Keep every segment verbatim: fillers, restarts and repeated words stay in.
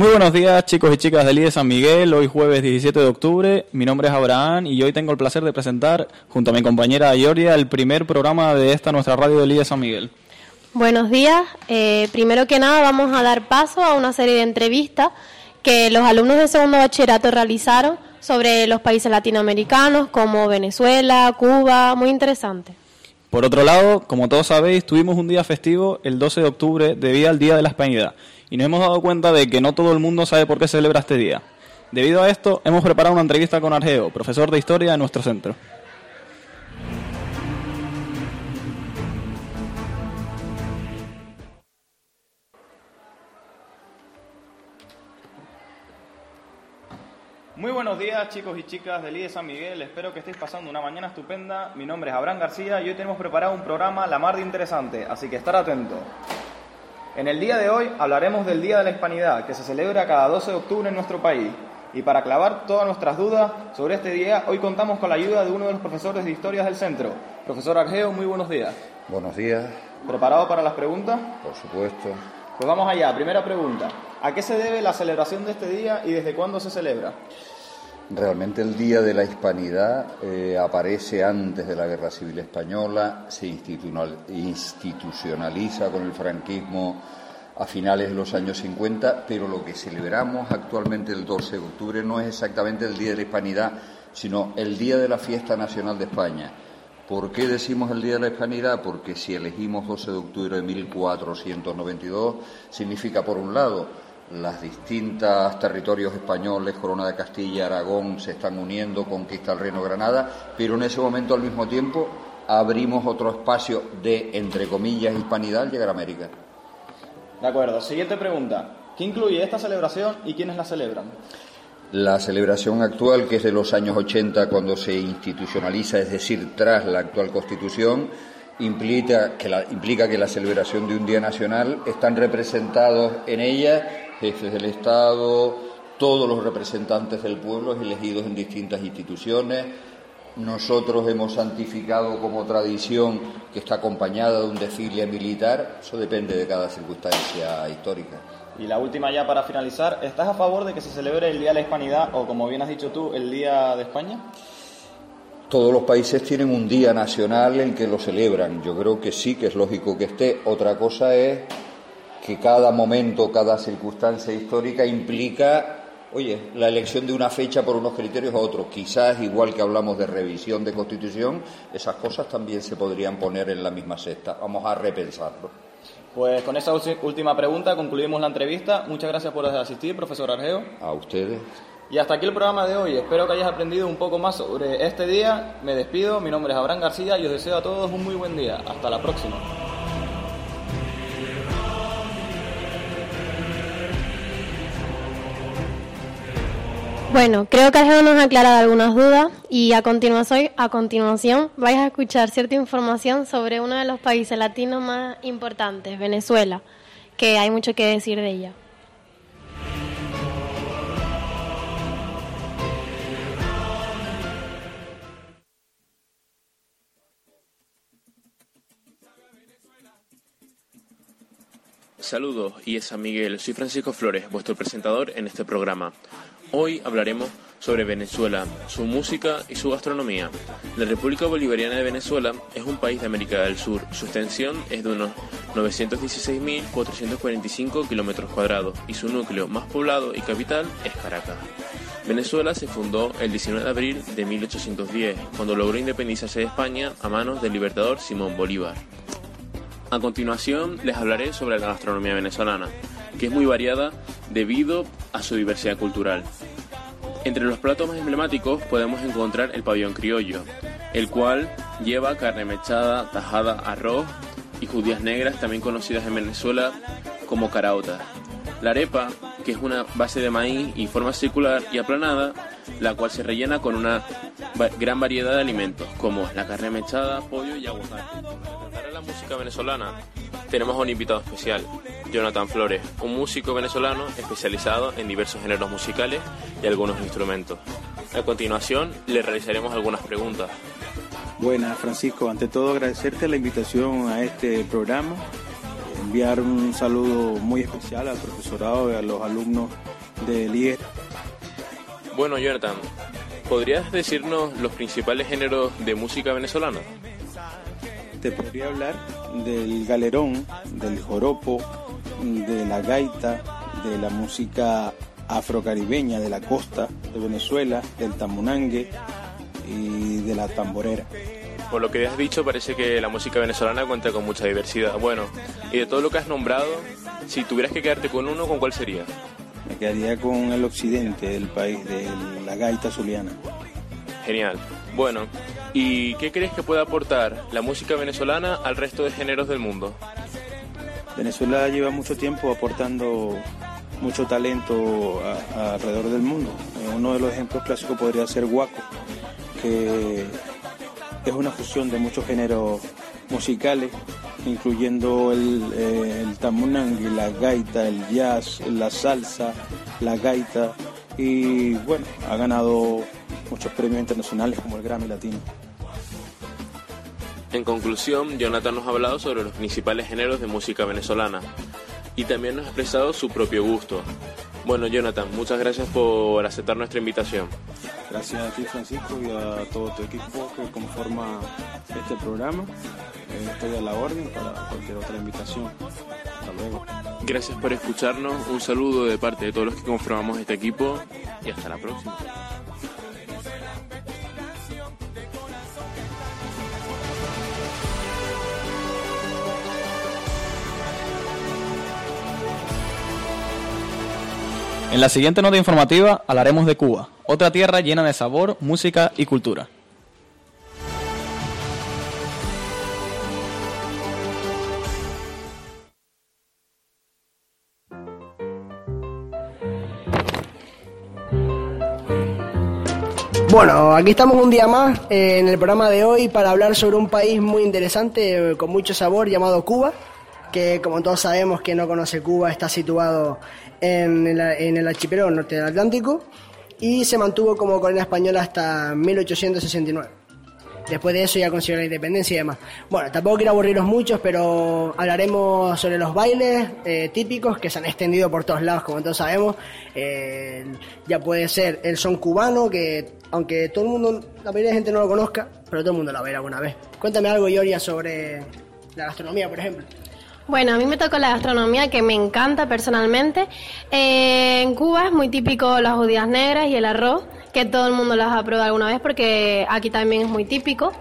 Muy buenos días, chicos y chicas del I E San Miguel. Hoy jueves diecisiete de octubre. Mi nombre es Abraham y hoy tengo el placer de presentar, junto a mi compañera Georgia, el primer programa de esta nuestra radio del I E San Miguel. Buenos días. Eh, primero que nada vamos a dar paso a una serie de entrevistas que los alumnos de segundo bachillerato realizaron sobre los países latinoamericanos como Venezuela, Cuba, muy interesante. Por otro lado, como todos sabéis, tuvimos un día festivo el doce de octubre debido al Día de la Hispanidad y nos hemos dado cuenta de que no todo el mundo sabe por qué se celebra este día. Debido a esto, hemos preparado una entrevista con Argeo, profesor de Historia de nuestro centro. Muy buenos días, chicos y chicas del I E San Miguel. Espero que estéis pasando una mañana estupenda. Mi nombre es Abraham García y hoy tenemos preparado un programa la mar de interesante, así que estar atentos. En el día de hoy hablaremos del Día de la Hispanidad, que se celebra cada doce de octubre en nuestro país. Y para aclarar todas nuestras dudas sobre este día, hoy contamos con la ayuda de uno de los profesores de Historia del centro. Profesor Argeo, muy buenos días. Buenos días. ¿Preparado para las preguntas? Por supuesto. Pues vamos allá. Primera pregunta. ¿A qué se debe la celebración de este día y desde cuándo se celebra? Realmente el Día de la Hispanidad eh, aparece antes de la Guerra Civil Española, se institucionaliza con el franquismo a finales de los años cincuenta, pero lo que celebramos actualmente el doce de octubre no es exactamente el Día de la Hispanidad, sino el Día de la Fiesta Nacional de España. ¿Por qué decimos el Día de la Hispanidad? Porque si elegimos doce de octubre de mil cuatrocientos noventa y dos, significa, por un lado, las distintas territorios españoles, Corona de Castilla, Aragón, se están uniendo, conquista el Reino de Granada, pero en ese momento, al mismo tiempo, abrimos otro espacio de, entre comillas, hispanidad al llegar a América. De acuerdo. Siguiente pregunta. ¿Qué incluye esta celebración y quiénes la celebran? La celebración actual, que es de los años ochenta, cuando se institucionaliza, es decir, tras la actual Constitución, implica que la, implica que la celebración de un día nacional están representados en ella jefes del Estado, todos los representantes del pueblo elegidos en distintas instituciones. Nosotros hemos santificado como tradición que está acompañada de un desfile militar. Eso depende de cada circunstancia histórica. Y la última ya para finalizar, ¿estás a favor de que se celebre el Día de la Hispanidad o, como bien has dicho tú, el Día de España? Todos los países tienen un día nacional en que lo celebran. Yo creo que sí, que es lógico que esté. Otra cosa es que cada momento, cada circunstancia histórica implica, oye, la elección de una fecha por unos criterios u otros. Quizás, igual que hablamos de revisión de Constitución, esas cosas también se podrían poner en la misma cesta. Vamos a repensarlo. Pues con esa última pregunta concluimos la entrevista. Muchas gracias por asistir, profesor Argeo. A ustedes. Y hasta aquí el programa de hoy. Espero que hayas aprendido un poco más sobre este día. Me despido. Mi nombre es Abraham García y os deseo a todos un muy buen día. Hasta la próxima. Bueno, creo que Argeo nos ha aclarado algunas dudas y a continuación, a continuación vais a escuchar cierta información sobre uno de los países latinos más importantes, Venezuela, que hay mucho que decir de ella. Saludos, I E San Miguel, soy Francisco Flores, vuestro presentador en este programa. Hoy hablaremos sobre Venezuela, su música y su gastronomía. La República Bolivariana de Venezuela es un país de América del Sur. Su extensión es de unos novecientos dieciséis mil cuatrocientos cuarenta y cinco kilómetros cuadrados y su núcleo más poblado y capital es Caracas. Venezuela se fundó el diecinueve de abril de mil ochocientos diez, cuando logró independizarse de España a manos del libertador Simón Bolívar. A continuación les hablaré sobre la gastronomía venezolana, que es muy variada debido a su diversidad cultural. Entre los platos más emblemáticos podemos encontrar el pabellón criollo, el cual lleva carne mechada, tajada, arroz y judías negras, también conocidas en Venezuela como caraotas. La arepa, que es una base de maíz y forma circular y aplanada, la cual se rellena con una gran variedad de alimentos, como la carne mechada, pollo y aguacate. Para cantar la música venezolana, tenemos a un invitado especial, Jonathan Flores, un músico venezolano especializado en diversos géneros musicales y algunos instrumentos. A continuación, le realizaremos algunas preguntas. Buenas, Francisco. Ante todo, agradecerte la invitación a este programa, enviar un saludo muy especial al profesorado y a los alumnos del I E R. Bueno, Jonathan, ¿podrías decirnos los principales géneros de música venezolana? Te podría hablar del galerón, del joropo, de la gaita, de la música afrocaribeña de la costa de Venezuela, del tamunangue y de la tamborera. Por lo que has dicho, parece que la música venezolana cuenta con mucha diversidad. Bueno, y de todo lo que has nombrado, si tuvieras que quedarte con uno, ¿con cuál sería? Me quedaría con el occidente del país, de la gaita zuliana. Genial. Bueno, ¿y qué crees que puede aportar la música venezolana al resto de géneros del mundo? Venezuela lleva mucho tiempo aportando mucho talento a, a alrededor del mundo. Uno de los ejemplos clásicos podría ser Guaco, que es una fusión de muchos géneros musicales, incluyendo el, eh, el tamunangue, la gaita, el jazz, la salsa, la gaita, y bueno, ha ganado muchos premios internacionales como el Grammy Latino. En conclusión, Jonathan nos ha hablado sobre los principales géneros de música venezolana y también nos ha expresado su propio gusto. Bueno, Jonathan, muchas gracias por aceptar nuestra invitación. Gracias a ti, Francisco, y a todo tu equipo que conforma este programa. Eh, estoy a la orden para cualquier otra invitación. Hasta luego. Gracias por escucharnos, un saludo de parte de todos los que conformamos este equipo y hasta la próxima. En la siguiente nota informativa hablaremos de Cuba, otra tierra llena de sabor, música y cultura. Bueno, aquí estamos un día más eh, en el programa de hoy para hablar sobre un país muy interesante, eh, con mucho sabor, llamado Cuba, que como todos sabemos, que no conoce Cuba, está situado en el, en el archipiélago norte del Atlántico y se mantuvo como colonia española hasta mil ochocientos sesenta y nueve. Después de eso ya consiguió la independencia y demás. Bueno, tampoco quiero aburriros muchos, pero hablaremos sobre los bailes eh, típicos que se han extendido por todos lados, como todos sabemos. Eh, ya puede ser el son cubano, que aunque todo el mundo, la mayoría de gente no lo conozca, pero todo el mundo lo va a ver alguna vez. Cuéntame algo, Yoria, sobre la gastronomía, por ejemplo. Bueno, a mí me tocó la gastronomía, que me encanta personalmente. Eh, en Cuba es muy típico las judías negras y el arroz, que todo el mundo las ha probado alguna vez porque aquí también es muy típico.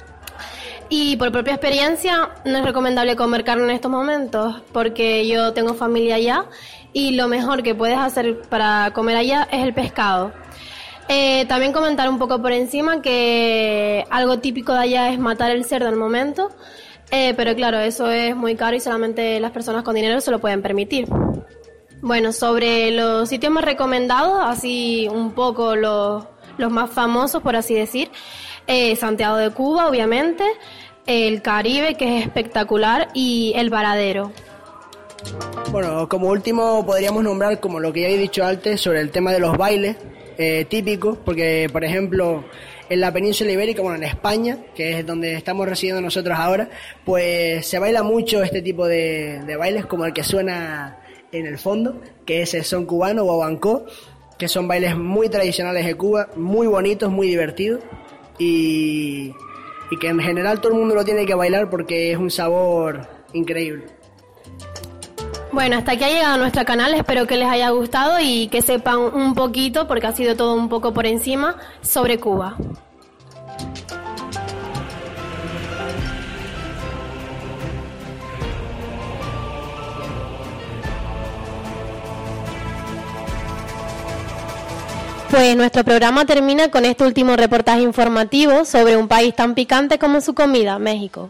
Y por propia experiencia no es recomendable comer carne en estos momentos porque yo tengo familia allá y lo mejor que puedes hacer para comer allá es el pescado. Eh, también comentar un poco por encima que algo típico de allá es matar el cerdo al momento. Eh, pero claro, eso es muy caro y solamente las personas con dinero se lo pueden permitir. Bueno, sobre los sitios más recomendados, así un poco los, los más famosos, por así decir, eh, Santiago de Cuba, obviamente, el Caribe, que es espectacular, y el Varadero. Bueno, como último podríamos nombrar, como lo que ya he dicho antes, sobre el tema de los bailes eh, típicos, porque, por ejemplo, en la península ibérica, bueno, en España, que es donde estamos residiendo nosotros ahora, pues se baila mucho este tipo de, de bailes, como el que suena en el fondo, que es el son cubano o abancó, que son bailes muy tradicionales de Cuba, muy bonitos, muy divertidos, y, y que en general todo el mundo lo tiene que bailar porque es un sabor increíble. Bueno, hasta aquí ha llegado nuestro canal, espero que les haya gustado y que sepan un poquito, porque ha sido todo un poco por encima, sobre Cuba. Pues nuestro programa termina con este último reportaje informativo sobre un país tan picante como su comida, México.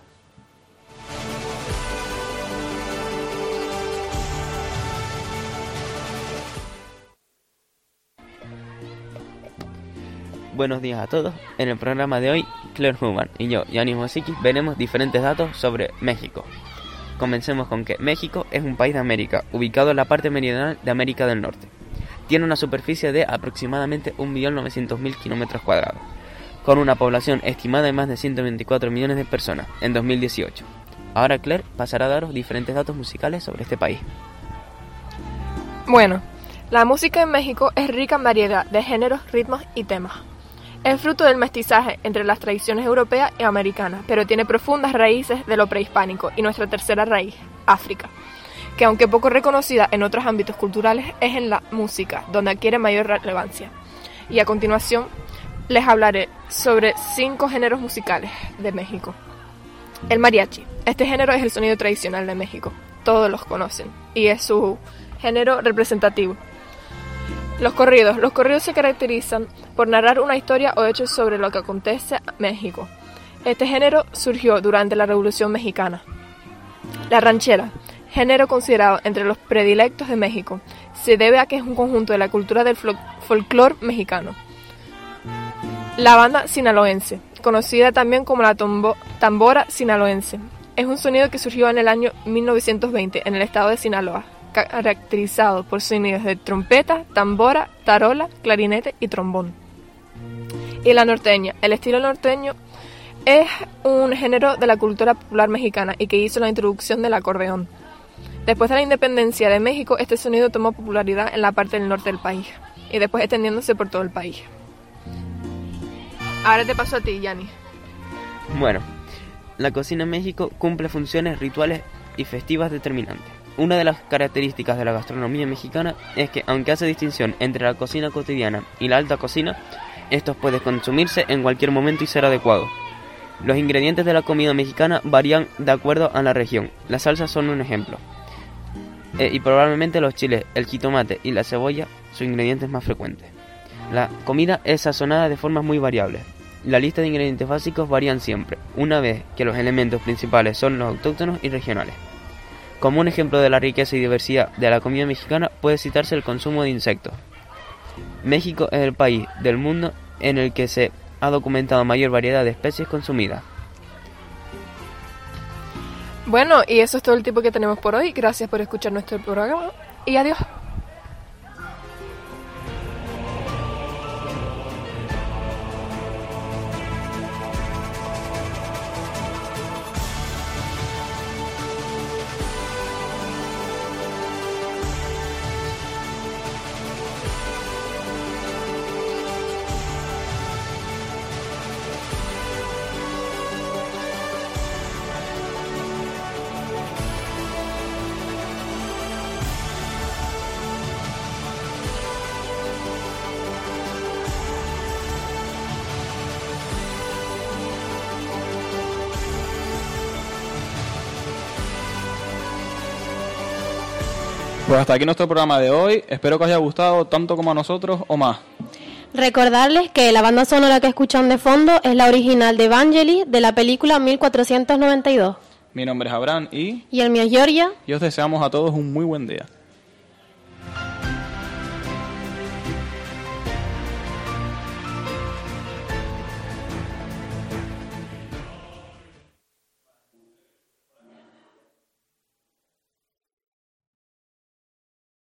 Buenos días a todos. En el programa de hoy, Claire Human y yo, Yanis Mosiki, veremos diferentes datos sobre México. Comencemos con que México es un país de América, ubicado en la parte meridional de América del Norte. Tiene una superficie de aproximadamente un millón novecientos mil kilómetros cuadrados, con una población estimada de más de ciento veinticuatro millones de personas en dos mil dieciocho. Ahora Claire pasará a daros diferentes datos musicales sobre este país. Bueno, La música en México es rica en variedad de géneros, ritmos y temas. Es fruto del mestizaje entre las tradiciones europeas y americanas, pero tiene profundas raíces de lo prehispánico y nuestra tercera raíz, África, que aunque poco reconocida en otros ámbitos culturales, es en la música donde adquiere mayor relevancia. Y a continuación les hablaré sobre cinco géneros musicales de México. El mariachi. Este género es el sonido tradicional de México. Todos los conocen y es su género representativo. Los corridos. Los corridos se caracterizan por narrar una historia o hechos sobre lo que acontece en México. Este género surgió durante la Revolución Mexicana. La ranchera. Género considerado entre los predilectos de México. Se debe a que es un conjunto de la cultura del folclore mexicano. La banda sinaloense, conocida también como la tombo, tambora sinaloense, es un sonido que surgió en el año mil novecientos veinte en el estado de Sinaloa, caracterizado por sonidos de trompeta, tambora, tarola, clarinete y trombón. Y la norteña, el estilo norteño es un género de la cultura popular mexicana y que hizo la introducción del acordeón. Después de la independencia de México, este sonido tomó popularidad en la parte del norte del país y después extendiéndose por todo el país. Ahora te paso a ti, Yanni. Bueno, la cocina en México cumple funciones rituales y festivas determinantes. Una de las características de la gastronomía mexicana es que, aunque hace distinción entre la cocina cotidiana y la alta cocina, estos pueden consumirse en cualquier momento y ser adecuados. Los ingredientes de la comida mexicana varían de acuerdo a la región. Las salsas son un ejemplo. Eh, y probablemente los chiles, el jitomate y la cebolla son ingredientes más frecuentes. La comida es sazonada de formas muy variables. La lista de ingredientes básicos varían siempre, una vez que los elementos principales son los autóctonos y regionales. Como un ejemplo de la riqueza y diversidad de la comida mexicana puede citarse el consumo de insectos. México es el país del mundo en el que se ha documentado mayor variedad de especies consumidas. Bueno, y eso es todo el tiempo que tenemos por hoy. Gracias por escuchar nuestro programa y adiós. Pues hasta aquí nuestro programa de hoy. Espero que os haya gustado tanto como a nosotros o más. Recordarles que la banda sonora que escuchan de fondo es la original de Vangelis de la película mil cuatrocientos noventa y dos. Mi nombre es Abraham y... Y el mío es Georgia. Y os deseamos a todos un muy buen día.